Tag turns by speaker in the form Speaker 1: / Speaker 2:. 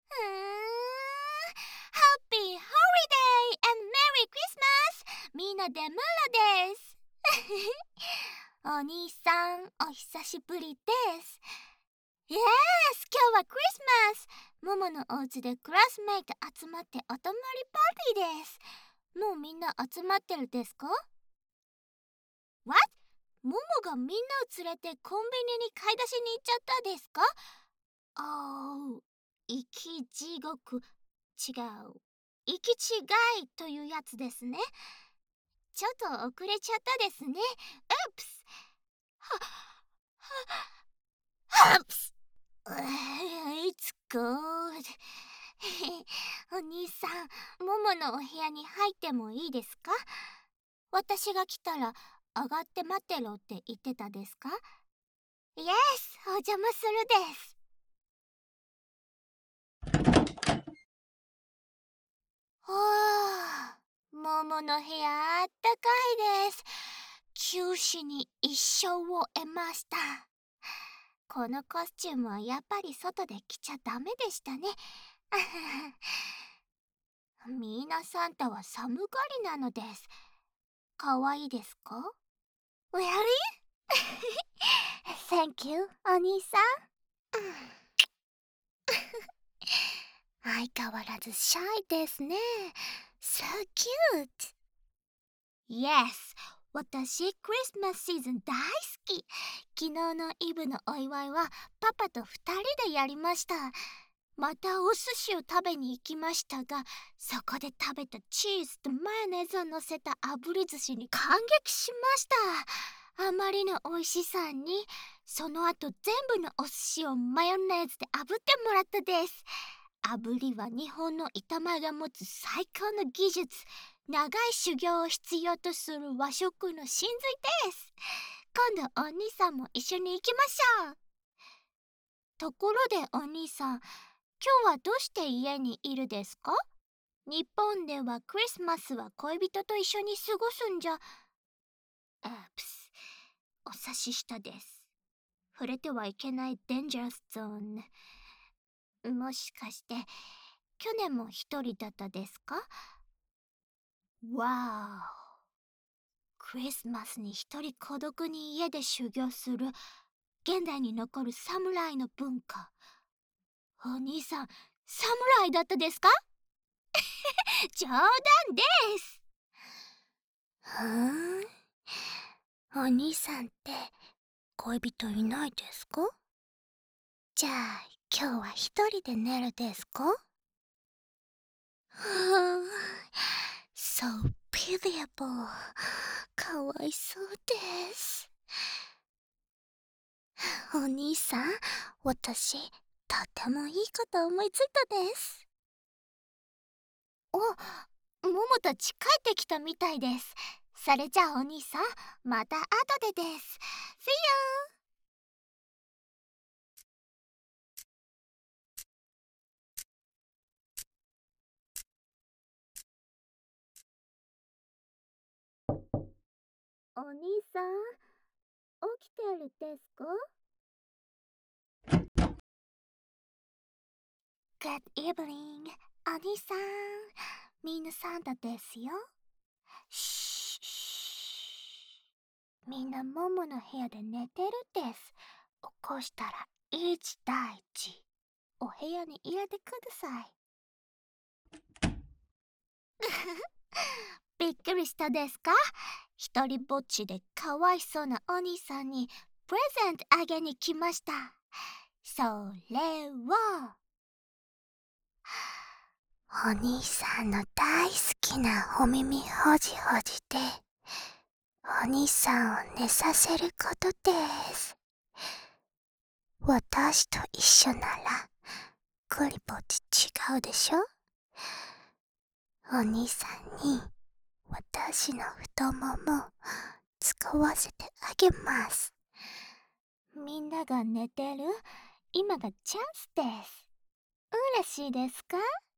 Speaker 1: ハッピーホリデー and メリークリスマス。みんなでムロです。お兄さん、お久しぶりです。イエス、今日はクリスマス。モモのお家でクラスメイト集まってお泊まりパーティーです。もうみんな集まってるですか？ What？ モモがみんなを連れてコンビニに買い出しに行っちゃったですか？生き地獄、違う、行き違いというやつですね。ちょっと遅れちゃったですね。Oops! はっ It's good. お兄さん、モモのお部屋に入ってもいいですか？私が来たら上がって待ってろって言ってたですか？イエス、お邪魔するです。モモの部屋あったかいです。九死に一生を得ました。このコスチュームはやっぱり外で着ちゃダメでしたね。ミーナサンタは寒がりなのです。かわいいですか？ Really? Thank you, お兄さん。相変わらずシャイですね。So cute! Yes! 私、クリスマスシーズン大好き。昨日のイブのお祝いはパパと2人でやりました。またお寿司を食べに行きましたが、そこで食べたチーズとマヨネーズを乗せた炙り寿司に感激しました。あまりの美味しさに、その後全部のお寿司をマヨネーズで炙ってもらったです。炙りは日本の板前が持つ最高の技術。長い修行を必要とする和食の真髄です。今度お兄さんも一緒に行きましょう。ところでお兄さん、今日はどうして家にいるですか？日本ではクリスマスは恋人と一緒に過ごすんじゃ。お察ししたです。触れてはいけないデンジャラスゾーン。もしかして去年も一人だったですか？わーお。クリスマスに一人孤独に家で修行する現代に残る侍の文化。お兄さん、侍だったですか？冗談です。お兄さんって恋人いないですか？じゃあ今日は一人で寝るですか？So pitiable. かわいそうです。お兄さん、私、とてもいいこと思いついたです。ももたち帰ってきたみたいです。それじゃあお兄さん、また後でです。See you! お兄さん、起きてるですか？ Good evening, お兄さん。みんなサンタですよ。みんなモモの部屋で寝てるです。起こしたら一大事。お部屋に入れてください。びっくりしたですか？一人ぼっちでかわいそうなお兄さんにプレゼントあげに来ました。それはお兄さんの大好きなお耳ほじほじでお兄さんを寝させることです。私と一緒ならクリぼっち違うでしょ？お兄さんに私の太もも使わせてあげます。みんなが寝てる今がチャンスです。嬉しいですか？